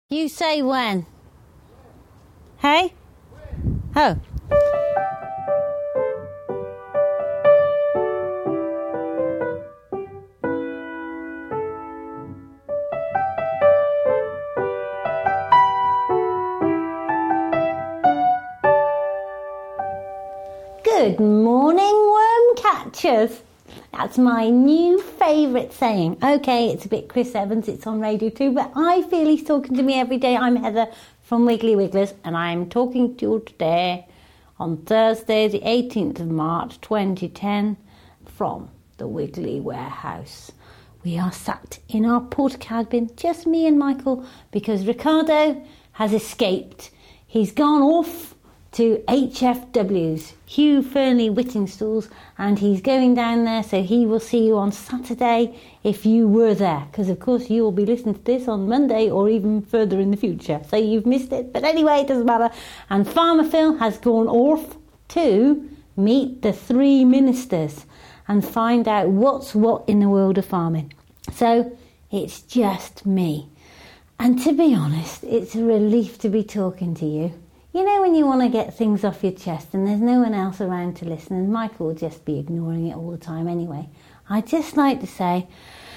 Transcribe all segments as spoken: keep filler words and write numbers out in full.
You say when. Hey? Oh. Good morning, worm catchers. That's my new favourite saying. Okay, it's a bit Chris Evans, it's on radio too, but I feel he's talking to me every day. I'm Heather from Wiggly Wigglers, and I'm talking to you today on Thursday, the eighteenth of March, twenty ten, from the Wiggly Warehouse. We are sat in our porta cabin, just me and Michael, because Ricardo has escaped. He's gone off to H F W's, Hugh Fearnley Whittingstall's, and he's going down there, so he will see you on Saturday if you were there, because of course you will be listening to this on Monday or even further in the future, so you've missed it, but anyway, it doesn't matter. And Farmer Phil has gone off to meet the three ministers and find out what's what in the world of farming. So it's just me, and to be honest, it's a relief to be talking to you. You know when you want to get things off your chest and there's no one else around to listen, and Michael will just be ignoring it all the time anyway. I'd just like to say,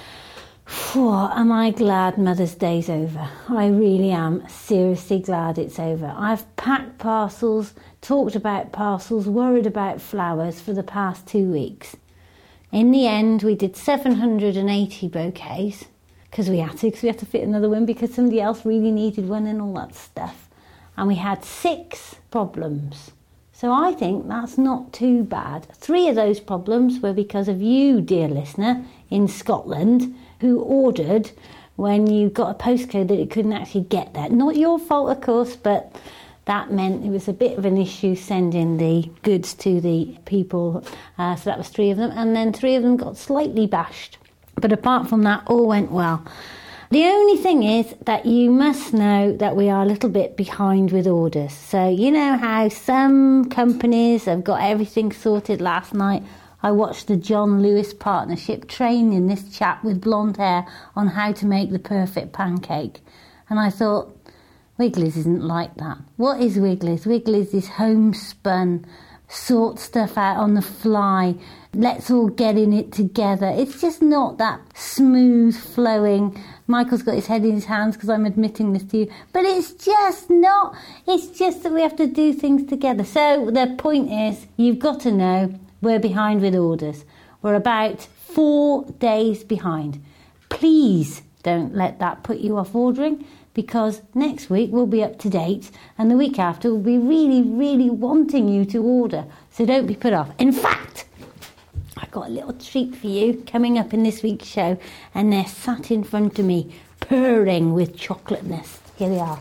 phew, am I glad Mother's Day's over. I really am seriously glad it's over. I've packed parcels, talked about parcels, worried about flowers for the past two weeks. In the end, we did seven hundred eighty bouquets, because we had to, because we had to fit another one, because somebody else really needed one and all that stuff. And we had six problems. So I think that's not too bad. Three of those problems were because of you, dear listener, in Scotland, who ordered when you got a postcode that it couldn't actually get there. Not your fault, of course, but that meant it was a bit of an issue sending the goods to the people. Uh, so that was three of them. And then three of them got slightly bashed. But apart from that, all went well. The only thing is that you must know that we are a little bit behind with orders. So you know how some companies have got everything sorted. Last night I watched the John Lewis Partnership training this chap with blonde hair on how to make the perfect pancake. And I thought, Wiggly's isn't like that. What is Wiggly's? Wiggly's is homespun, sort stuff out on the fly. Let's all get in it together. It's just not that smooth flowing. Michael's got his head in his hands because I'm admitting this to you. But it's just not. It's just that we have to do things together. So the point is, you've got to know we're behind with orders. We're about four days behind. Please don't let that put you off ordering, because next week we'll be up to date and the week after we'll be really, really wanting you to order. So don't be put off. In fact, I've got a little treat for you coming up in this week's show, and they're sat in front of me, purring with chocolateness. Here they are.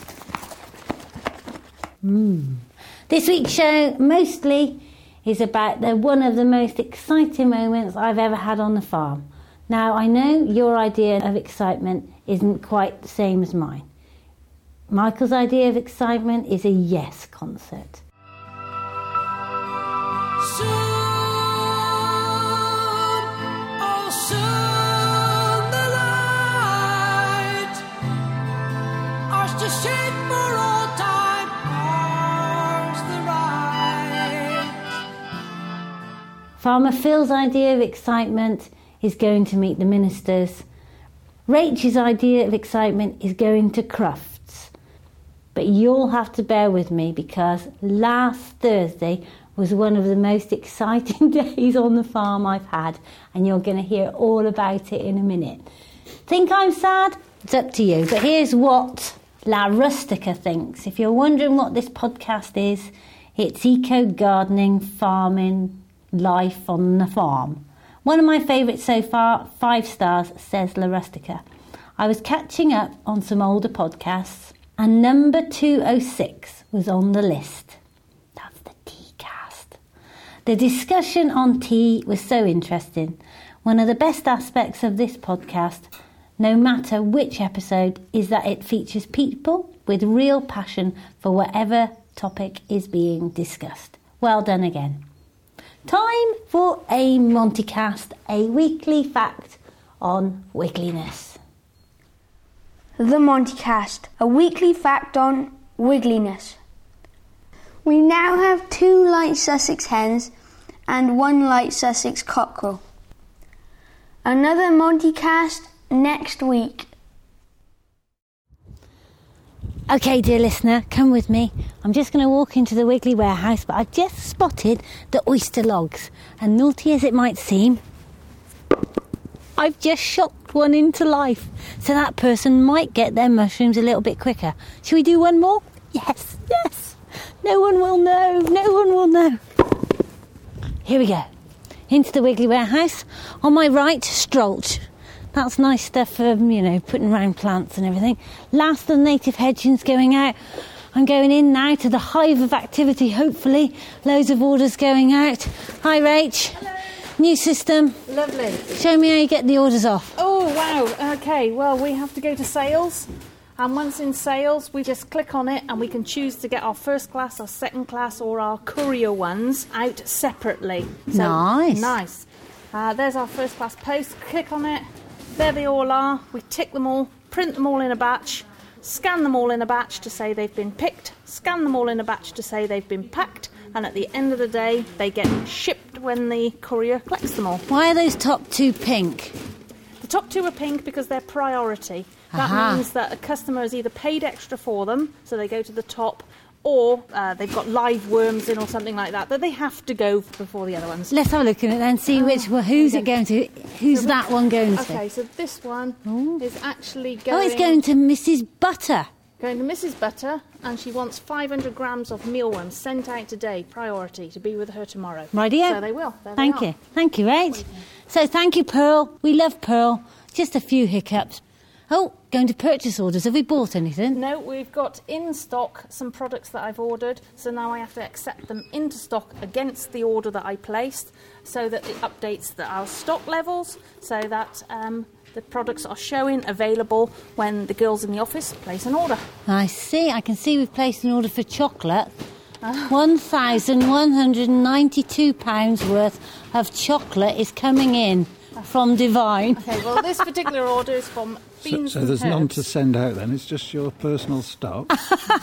Mmm. This week's show mostly is about the one of the most exciting moments I've ever had on the farm. Now, I know your idea of excitement isn't quite the same as mine. Michael's idea of excitement is a Yes concert. Farmer Phil's idea of excitement is going to meet the ministers. Rachel's idea of excitement is going to Crufts. But you'll have to bear with me, because last Thursday was one of the most exciting days on the farm I've had, and you're going to hear all about it in a minute. Think I'm sad? It's up to you. But here's what La Rustica thinks. If you're wondering what this podcast is, it's eco gardening, farming, life on the farm. One of my favourites so far, five stars, says La Rustica. I was catching up on some older podcasts, and number two oh six was on the list. That's the tea cast. The discussion on tea was so interesting. One of the best aspects of this podcast, no matter which episode, is that it features people with real passion for whatever topic is being discussed. Well done again. Time for a Montycast, a weekly fact on wiggliness. The Montycast, a weekly fact on wiggliness. We now have two light Sussex hens and one light Sussex cockerel. Another Montycast next week. Okay, dear listener, come with me. I'm just going to walk into the Wiggly warehouse, but I've just spotted the oyster logs. And naughty as it might seem, I've just shocked one into life. So that person might get their mushrooms a little bit quicker. Shall we do one more? Yes, yes. No one will know. No one will know. Here we go. Into the Wiggly warehouse. On my right, Strolch. That's nice stuff for, you know, putting around plants and everything. Last of the native hedgings going out. I'm going in now to the hive of activity, hopefully. Loads of orders going out. Hi, Rach. Hello. New system. Lovely. Show me how you get the orders off. Oh, wow. Okay, well, we have to go to sales. And once in sales, we just click on it and we can choose to get our first class, our second class or our courier ones out separately. So, nice. Nice. Uh, there's our first class post. Click on it. There they all are. We tick them all, print them all in a batch, scan them all in a batch to say they've been picked, scan them all in a batch to say they've been packed, and at the end of the day, they get shipped when the courier collects them all. Why are those top two pink? The top two are pink because they're priority. That Aha. means that a customer has either paid extra for them, so they go to the top, or uh, they've got live worms in or something like that, that they have to go before the other ones. Let's have a look at it then, see which, well, who's it going to? Who's So that one going to? Okay, so this one Ooh. is actually going... Oh, it's going to Missus Butter. Going to Missus Butter, and she wants five hundred grams of mealworms sent out today, priority, to be with her tomorrow. Rightio. So they will. There Thank they you. Thank you, Rach. So thank you, Pearl. We love Pearl. Just a few hiccups. Oh, going to purchase orders. Have we bought anything? No, we've got in stock some products that I've ordered, so now I have to accept them into stock against the order that I placed, so that it updates the, our stock levels, so that um, the products are showing available when the girls in the office place an order. I see. I can see we've placed an order for chocolate. one thousand one hundred ninety-two pounds worth of chocolate is coming in from Divine. Okay, well, this particular order is from Beans So, so and there's Herbs. none to send out then, it's just your personal stock.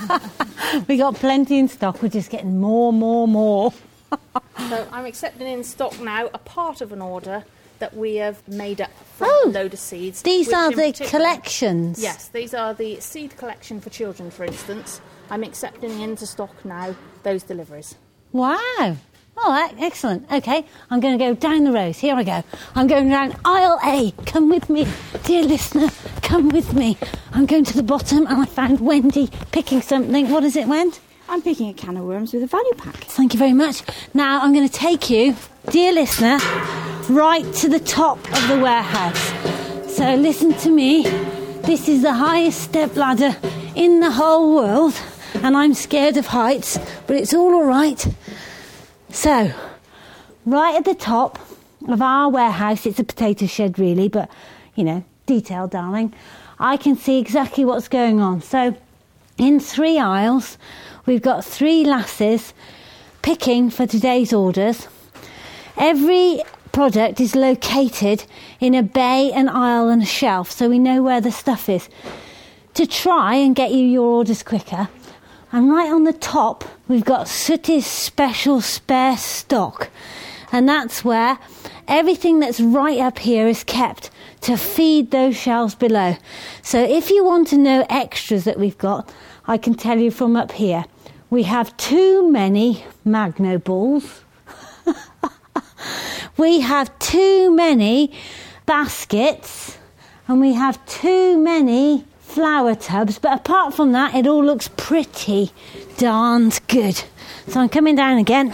We got plenty in stock. We're just getting more, more, more. So I'm accepting in stock now a part of an order that we have made up from Oh, a load of seeds. These which are in the particular- collections. Yes, these are the seed collection for children, for instance. I'm accepting into stock now those deliveries. Wow. Oh, e- excellent. Okay, I'm going to go down the rows. Here I go. I'm going down aisle A. Come with me, dear listener. Come with me. I'm going to the bottom and I found Wendy picking something. What is it, Wend? I'm picking a can of worms with a value pack. Thank you very much. Now I'm going to take you, dear listener, right to the top of the warehouse. So listen to me. This is the highest step ladder in the whole world, and I'm scared of heights, but it's all all right. So, right at the top of our warehouse, it's a potato shed really, but, you know, detail, darling. I can see exactly what's going on. So, in three aisles, we've got three lasses picking for today's orders. Every product is located in a bay, an aisle and a shelf, so we know where the stuff is, to try and get you your orders quicker. And right on the top, we've got Sooty's special spare stock. And that's where everything that's right up here is kept to feed those shelves below. So if you want to know extras that we've got, I can tell you from up here. We have too many Magno balls. We have too many baskets. And we have too many flower tubs, but apart from that, it all looks pretty darned good. So I'm coming down again.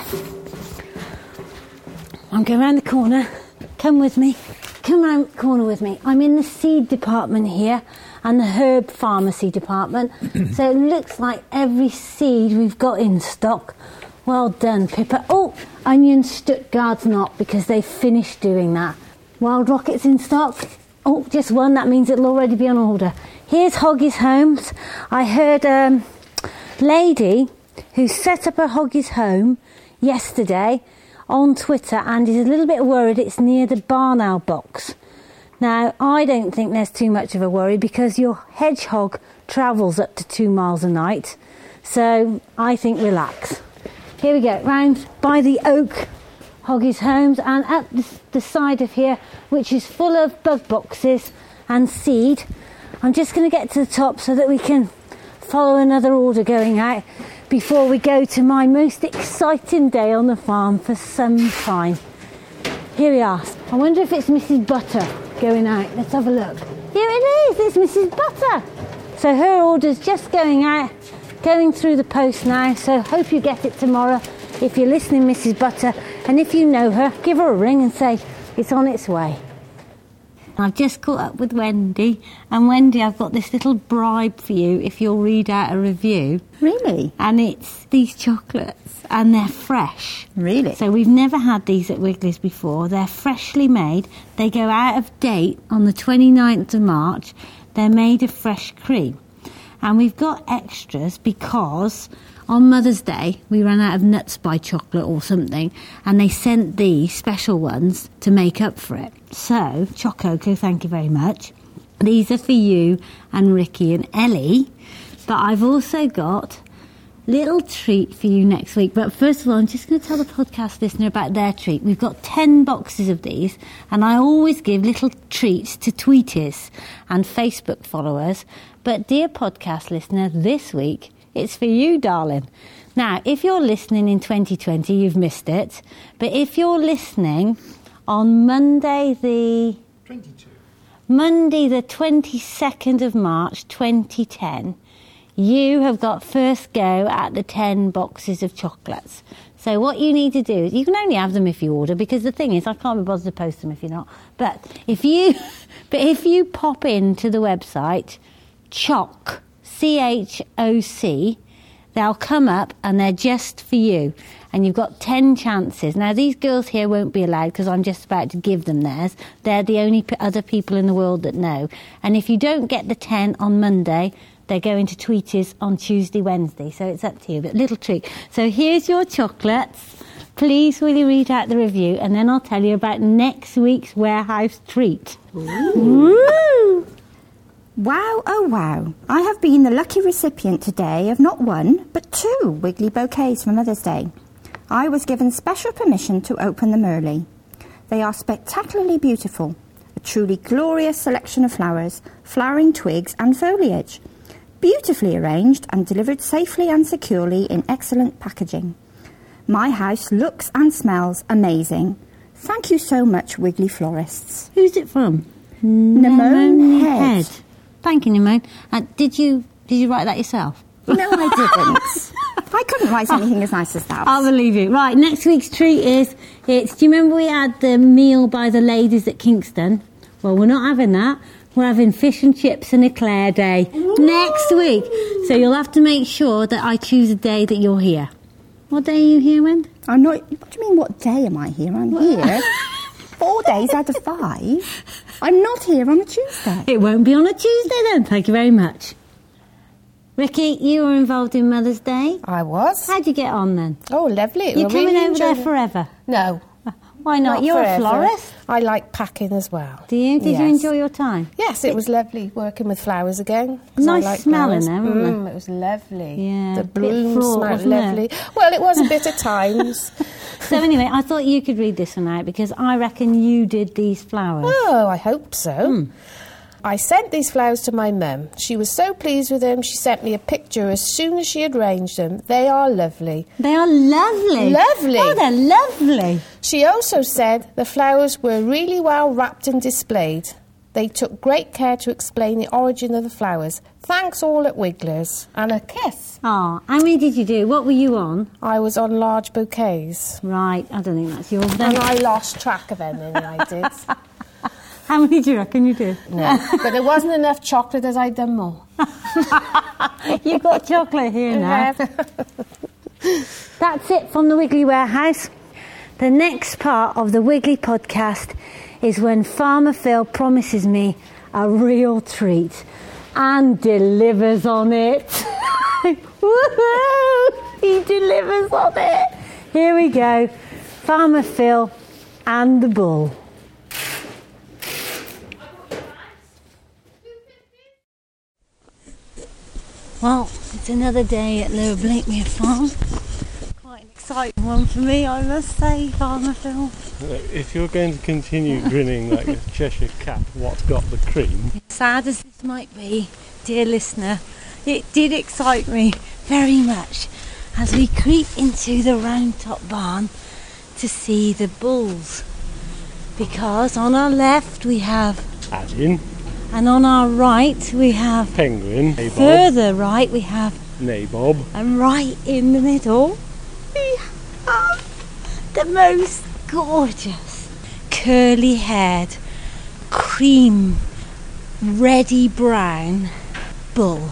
I'm going round the corner. Come with me. Come round the corner with me. I'm in the seed department here and the herb pharmacy department. So it looks like every seed we've got in stock. Well done, Pippa. Oh, onion Stuttgart's not, because they finished doing that. Wild rockets in stock. Oh, just one. That means it'll already be on order. Here's Hoggies Homes. I heard a um, lady who set up a Hoggies Home yesterday on Twitter and is a little bit worried it's near the barn owl box. Now, I don't think there's too much of a worry because your hedgehog travels up to two miles a night. So I think relax. Here we go, round by the oak Hoggies Homes, and at the side of here, which is full of bug boxes and seed. I'm just going to get to the top so that we can follow another order going out before we go to my most exciting day on the farm for some time. Here we are. I wonder if it's Missus Butter going out. Let's have a look. Here it is, it's Missus Butter. So her order's just going out, going through the post now, so hope you get it tomorrow. If you're listening, Missus Butter, and if you know her, give her a ring and say it's on its way. I've just caught up with Wendy, and Wendy, I've got this little bribe for you if you'll read out a review. Really? And it's these chocolates, and they're fresh. Really? So we've never had these at Wiggly's before. They're freshly made. They go out of date on the twenty-ninth of March. They're made of fresh cream. And we've got extras because on Mother's Day we ran out of Nuts by Chocolate or something, and they sent these special ones to make up for it. So, Chococo, thank you very much. These are for you and Ricky and Ellie, but I've also got a little treat for you next week. But first of all, I'm just going to tell the podcast listener about their treat. We've got ten boxes of these, and I always give little treats to tweeties and Facebook followers. But dear podcast listener, this week it's for you, darling. Now, if you're listening in twenty twenty, you've missed it. But if you're listening on Monday the twenty-two. Monday the twenty-second of March, twenty ten, you have got first go at the ten boxes of chocolates. So what you need to do is, you can only have them if you order, because the thing is, I can't be bothered to post them if you're not. But if you, but if you pop into the website, Choc, C H O C, they'll come up and they're just for you. And you've got ten chances. Now, these girls here won't be allowed because I'm just about to give them theirs. They're the only p- other people in the world that know. And if you don't get the ten on Monday, they're going to Tweeties on Tuesday, Wednesday. So it's up to you. But little treat. So here's your chocolates. Please, will you read out the review? And then I'll tell you about next week's warehouse treat. Ooh. Woo! Wow, oh wow. I have been the lucky recipient today of not one, but two Wiggly bouquets for Mother's Day. I was given special permission to open them early. They are spectacularly beautiful, a truly glorious selection of flowers, flowering twigs and foliage, beautifully arranged and delivered safely and securely in excellent packaging. My house looks and smells amazing. Thank you so much, Wiggly Florists. Who's it from? Namone Head. Thank you, Namone. Uh, did you did you write that yourself? No, I didn't. I couldn't write anything as nice as that. I'll believe you. Right, next week's treat is, it's, do you remember we had the meal by the ladies at Kingston? Well, we're not having that. We're having fish and chips and eclair day Ooh. next week. So you'll have to make sure that I choose a day that you're here. What day are you here, Wendy? I'm not... What do you mean, what day am I here? I'm here four days out of five. I'm not here on a Tuesday. It won't be on a Tuesday then. Thank you very much. Ricky, you were involved in Mother's Day. I was. How'd you get on then? Oh, lovely. You're We coming really over there enjoyed it. forever? No. Why not? Not You're forever. a florist. I like packing as well. Do you? Did Yes. you enjoy your time? Yes, it was lovely working with flowers again. 'cause Nice I like smell in flowers. there, wasn't mm, It was lovely. Yeah, The a bit bloom fraught, smelled wasn't it? lovely. Well, it was a bit at times. So anyway, I thought you could read this one out because I reckon you did these flowers. Oh, I hope so. Hmm. I sent these flowers to my mum. She was so pleased with them, she sent me a picture as soon as she had arranged them. They are lovely. They are lovely. Lovely. Oh, they're lovely. She also said the flowers were really well wrapped and displayed. They took great care to explain the origin of the flowers. Thanks all at Wigglers. And a kiss. Oh, how many did you do? What were you on? I was on large bouquets. Right, I don't think that's yours And then. I lost track of how many I did. How many do you reckon you did? No. But there wasn't enough chocolate as I'd done more. You've got chocolate here now. That's it from the Wiggly Warehouse. The next part of the Wiggly podcast is when Farmer Phil promises me a real treat and delivers on it. Woohoo! He delivers on it. Here we go. Farmer Phil and the bull. Well, it's another day at Lower Blakemere Farm. Quite an exciting one for me, I must say, Farmer Phil. If you're going to continue grinning like a Cheshire cat, what's got the cream? Sad as this might be, dear listener, it did excite me very much as we creep into the round top barn to see the bulls. Because on our left we have Adin, and on our right we have Penguin, Nabob, further right we have Nabob, and right in the middle we have the most gorgeous curly haired cream reddy brown bull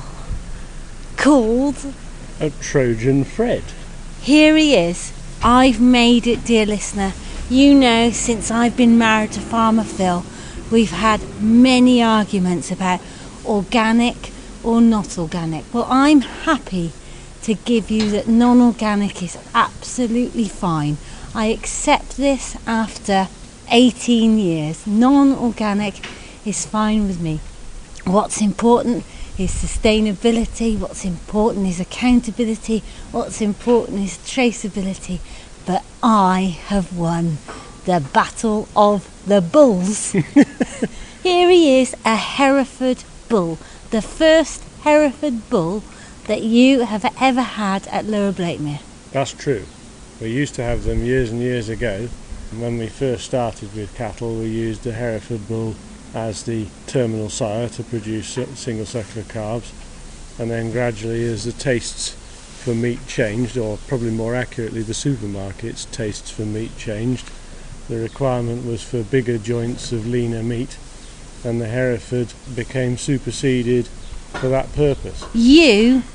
called a Trojan Fred. Here he is. I've made it, dear listener. You know, since I've been married to Farmer Phil, we've had many arguments about organic or not organic. Well, I'm happy to give you that non-organic is absolutely fine. I accept this after eighteen years. Non-organic is fine with me. What's important is sustainability, what's important is accountability, what's important is traceability. But I have won the battle of the bulls. Here he is, a Hereford bull, the first Hereford bull that you have ever had at Lower Blakemere. That's true. We used to have them years and years ago. When we first started with cattle, we used the Hereford bull as the terminal sire to produce single suckler calves, and then gradually as the tastes for meat changed, or probably more accurately the supermarket's tastes for meat changed, the requirement was for bigger joints of leaner meat, and the Hereford became superseded for that purpose. You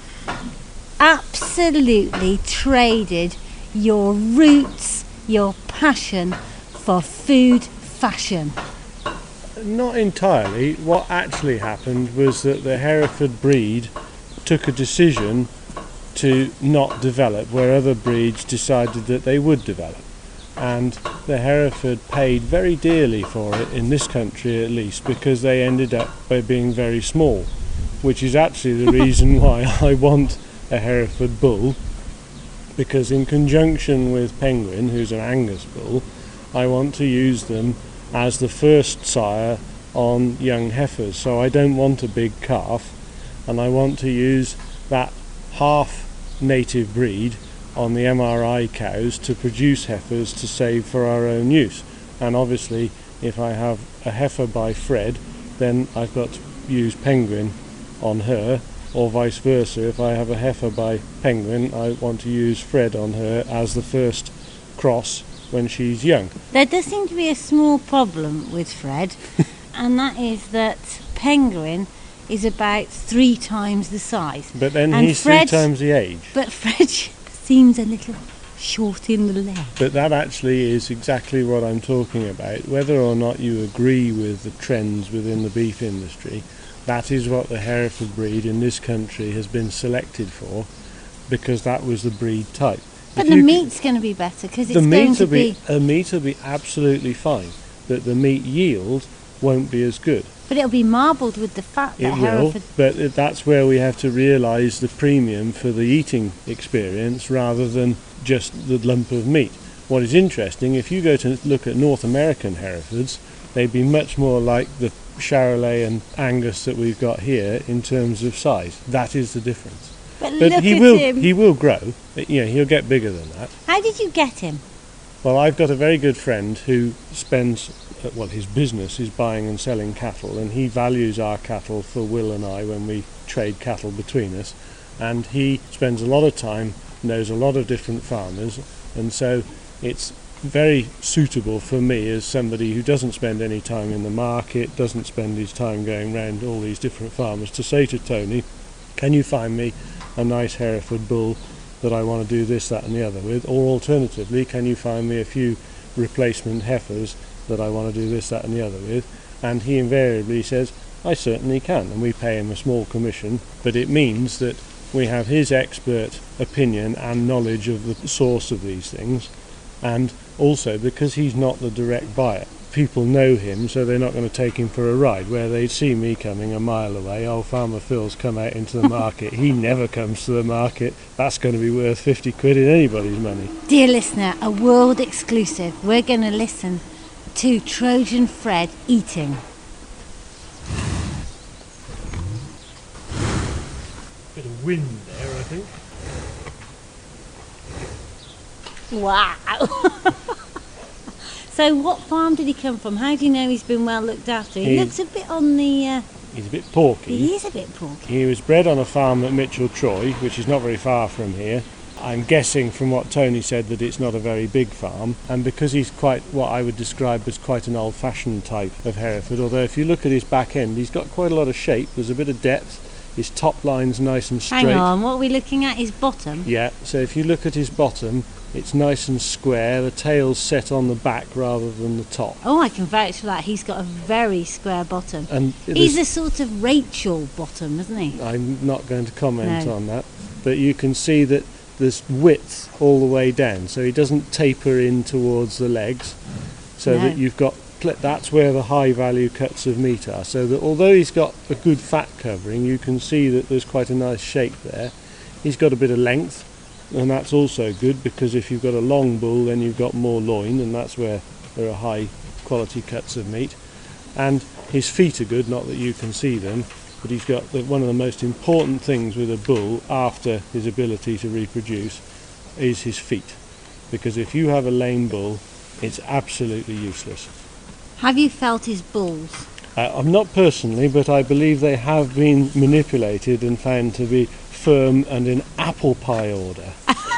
absolutely traded your roots, your passion for food fashion. Not entirely. What actually happened was that the Hereford breed took a decision to not develop where other breeds decided that they would develop, and the Hereford paid very dearly for it, in this country at least, because they ended up by being very small, which is actually the reason why I want a Hereford bull, because in conjunction with Penguin, who's an Angus bull, I want to use them as the first sire on young heifers. So I don't want a big calf, and I want to use that half native breed on the M R I cows to produce heifers to save for our own use. And obviously if I have a heifer by Fred, then I've got to use Penguin on her, or vice versa. If I have a heifer by Penguin, I want to use Fred on her as the first cross when she's young. There does seem to be a small problem with Fred, and that is that Penguin is about three times the size. But then and he's Fred, three times the age. But Fred seems a little short in the leg. But that actually is exactly what I'm talking about. Whether or not you agree with the trends within the beef industry, that is what the Hereford breed in this country has been selected for, because that was the breed type. But If the you meat's going to be better because it's the going meat to will be, be... the meat will be absolutely fine, but the meat yield won't be as good. But it'll be marbled with the fat that It will, Hereford... but it- that's where we have to realise the premium for the eating experience rather than just the lump of meat. What is interesting, if you go to look at North American Herefords, they'd be much more like the Charolais and Angus that we've got here in terms of size. That is the difference. But, But look he at will him. he will grow. You know, he'll get bigger than that. How did you get him? Well, I've got a very good friend who spends, uh, well, his business is buying and selling cattle, and he values our cattle for Will and I when we trade cattle between us, and he spends a lot of time, knows a lot of different farmers, and so it's very suitable for me as somebody who doesn't spend any time in the market, doesn't spend his time going round all these different farmers, to say to Tony, can you find me a nice Hereford bull that I want to do this, that and the other with, or alternatively, can you find me a few replacement heifers that I want to do this, that and the other with? And he invariably says, I certainly can, and we pay him a small commission, but it means that we have his expert opinion and knowledge of the source of these things, and also because he's not the direct buyer. people know him, so they're not going to take him for a ride. Where they'd see me coming a mile away, old Farmer Phil's come out into the market. He never comes to the market. That's going to be worth fifty quid in anybody's money. Dear listener, a world exclusive. We're going to listen to Trojan Fred eating. Bit of wind there, I think. Wow. So what farm did he come from? How do you know he's been well looked after? He, he looks a bit on the... Uh, he's a bit porky. He is a bit porky. He was bred on a farm at Mitchell Troy, which is not very far from here. I'm guessing from what Tony said that it's not a very big farm, and because he's quite what I would describe as quite an old-fashioned type of Hereford, although if you look at his back end, he's got quite a lot of shape, there's a bit of depth, his top line's nice and straight. Hang on, what are we looking at? His bottom? Yeah, so if you look at his bottom, it's nice and square, the tail's set on the back rather than the top. Oh, I can vouch for that. He's got a very square bottom. And he's a sort of Rachel bottom, isn't he? I'm not going to comment no. on that, but you can see that there's width all the way down, so he doesn't taper in towards the legs, so no. that you've got, that's where the high value cuts of meat are, so that although he's got a good fat covering, you can see that there's quite a nice shape there. He's got a bit of length, and that's also good, because if you've got a long bull then you've got more loin, and that's where there are high quality cuts of meat. And his feet are good, not that you can see them, but he's got the, one of the most important things with a bull after his ability to reproduce is his feet, because if you have a lame bull it's absolutely useless. Have you felt his balls? Uh, I'm not personally, but I believe they have been manipulated and found to be firm and in apple pie order.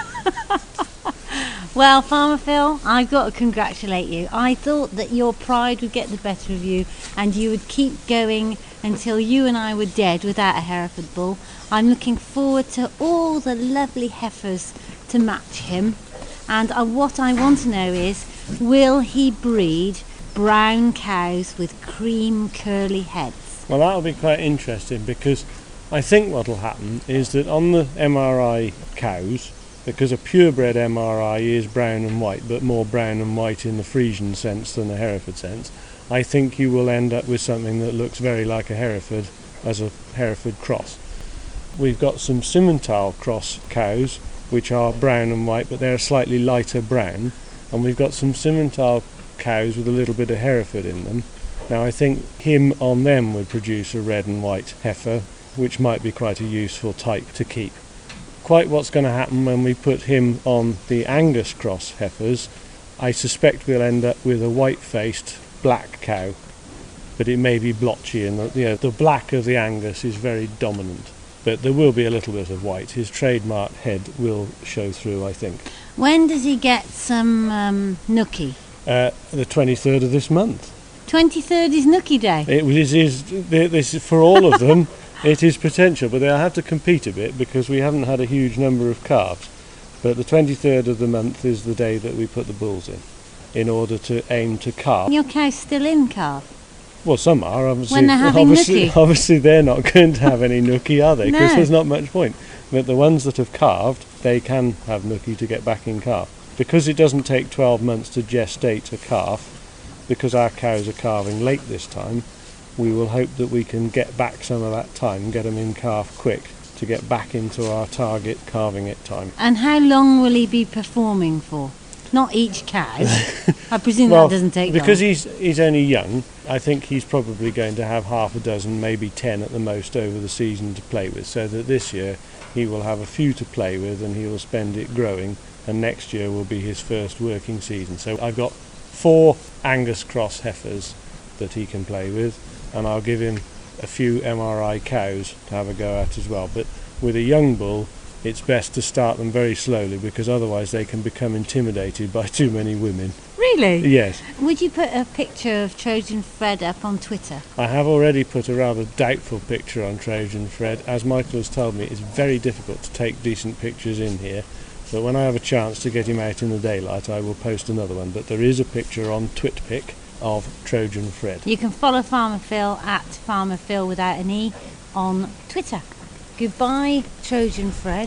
Well, Farmer Phil, I've got to congratulate you. I thought that your pride would get the better of you and you would keep going until you and I were dead without a Hereford bull. I'm looking forward to all the lovely heifers to match him. And uh, what I want to know is, will he breed brown cows with cream curly heads? Well, that'll be quite interesting, because I think what'll happen is that on the M R I cows, because a purebred M R I is brown and white, but more brown and white in the Frisian sense than the Hereford sense, I think you will end up with something that looks very like a Hereford as a Hereford cross. We've got some Simmental cross cows, which are brown and white, but they're a slightly lighter brown, and we've got some Simmental cows with a little bit of Hereford in them. Now I think him on them would produce a red and white heifer, which might be quite a useful type to keep. Quite what's going to happen when we put him on the Angus cross heifers, I suspect we'll end up with a white-faced black cow, but it may be blotchy, and the, you know, the black of the Angus is very dominant, but there will be a little bit of white. His trademark head will show through, I think. When does he get some um, nookie? Uh, the twenty-third of this month. twenty-third is nookie day? It is, is this is for all of them. It is potential, but they'll have to compete a bit because we haven't had a huge number of calves. But the twenty-third of the month is the day that we put the bulls in, in order to aim to calve. Your cow's still in calf? Well, some are, obviously. When they're having obviously, nookie? obviously they're not going to have any nookie, are they? Because No. there's not much point. But the ones that have calved, they can have nookie to get back in calf. Because it doesn't take twelve months to gestate a calf, because our cows are calving late this time, we will hope that we can get back some of that time, get them in calf quick, to get back into our target calving it time. And how long will he be performing for? Not each cow. I presume Well, that doesn't take because long. he's he's only young, I think he's probably going to have half a dozen, maybe ten at the most over the season to play with, so that this year he will have a few to play with and he will spend it growing, and next year will be his first working season. So I've got four Angus cross heifers that he can play with, and I'll give him a few M R I cows to have a go at as well. But with a young bull, it's best to start them very slowly, because otherwise they can become intimidated by too many women. Really? Yes. Would you put a picture of Trojan Fred up on Twitter? I have already put a rather doubtful picture on Trojan Fred. As Michael has told me, it's very difficult to take decent pictures in here, but when I have a chance to get him out in the daylight, I will post another one. But there is a picture on TwitPic of Trojan Fred. You can follow Farmer Phil at Farmer Phil without an E on Twitter. Goodbye, Trojan Fred,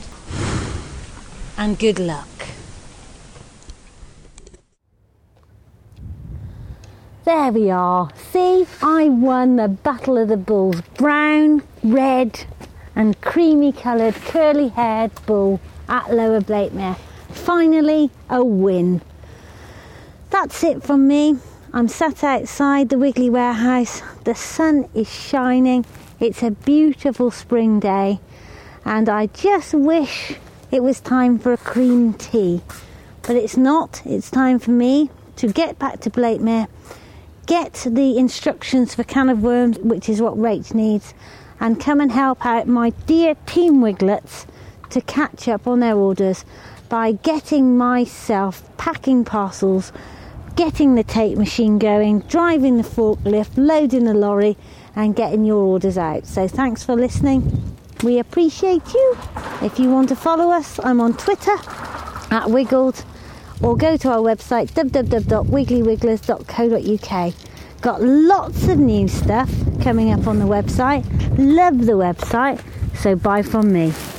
and good luck. There we are. See, I won the Battle of the Bulls. Brown, red and creamy coloured curly haired bull at Lower Blademere. Finally a win. That's it from me. I'm sat outside the Wiggly warehouse. The sun is shining. It's a beautiful spring day and I just wish it was time for a cream tea. But it's not. It's time for me to get back to Blademere, get the instructions for can of worms, which is what Rach needs, and come and help out my dear Team Wiglets to catch up on their orders by getting myself packing parcels, getting the tape machine going, driving the forklift, loading the lorry and getting your orders out. So thanks for listening. We appreciate you. If you want to follow us, I'm on Twitter at Wiggled, or go to our website w w w dot wiggly wigglers dot co dot u k. Got lots of new stuff coming up on the website. Love the website. So bye from me.